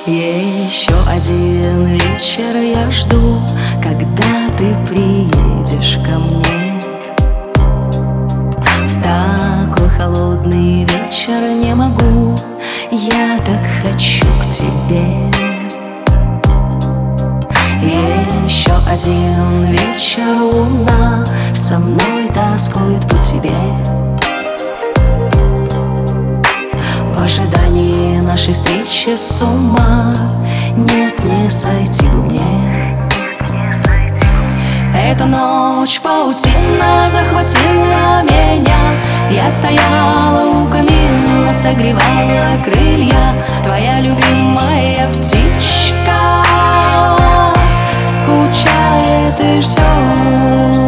Еще один вечер я жду, когда ты приедешь ко мне. В такой холодный вечер не могу, я так хочу к тебе. Еще один вечер луна со мной тоскует по тебе. В ожидании нашей встречи с ума нет, не сойти бы мне. Эта ночь паутина захватила меня. Я стояла у камина, согревала крылья. Твоя любимая птичка скучает и ждет.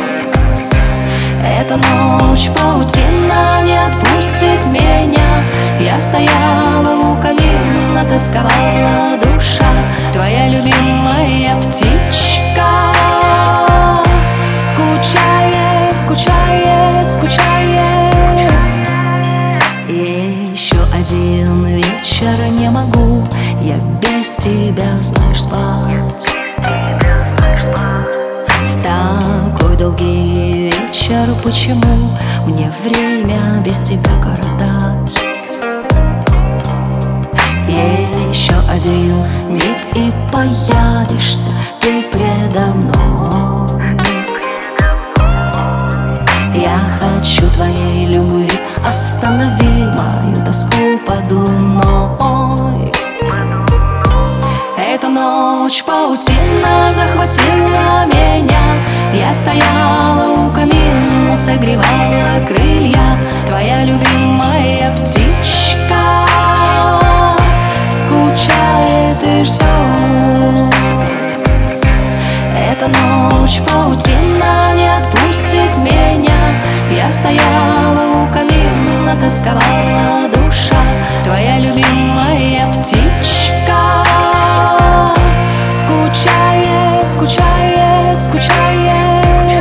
Эта ночь паутина не отпустит меня. Я стояла у камина, тосковала душа. Твоя любимая птичка скучает, скучает, скучает. Еще один вечер не могу я без тебя, знаешь, спать. В такой долгий вечер почему мне время без тебя коротать? Еще один миг и появишься ты предо мной. Я хочу твоей любви, останови мою тоску под луной. Эта ночь паутина захватила меня. Я стояла у камина, согревала крылья. Твоя любимая птичка скучает и ждет. Эта ночь паутина не отпустит меня. Я стояла у камина, тосковала душа. Твоя любимая птичка скучает, скучает, скучает.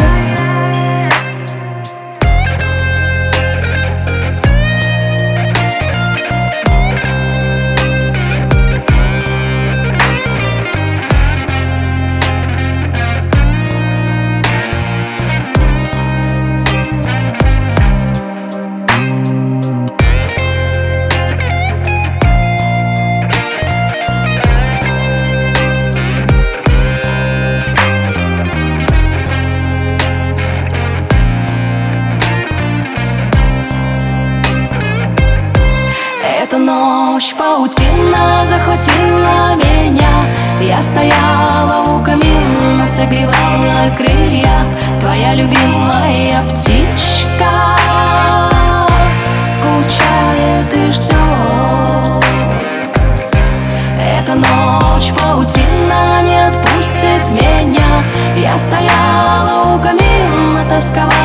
Эта ночь паутина захватила меня. Я стояла у камина, согревала крылья. Твоя любимая птичка скучает и ждет. Эта ночь паутина не отпустит меня. Я стояла у камина, тосковала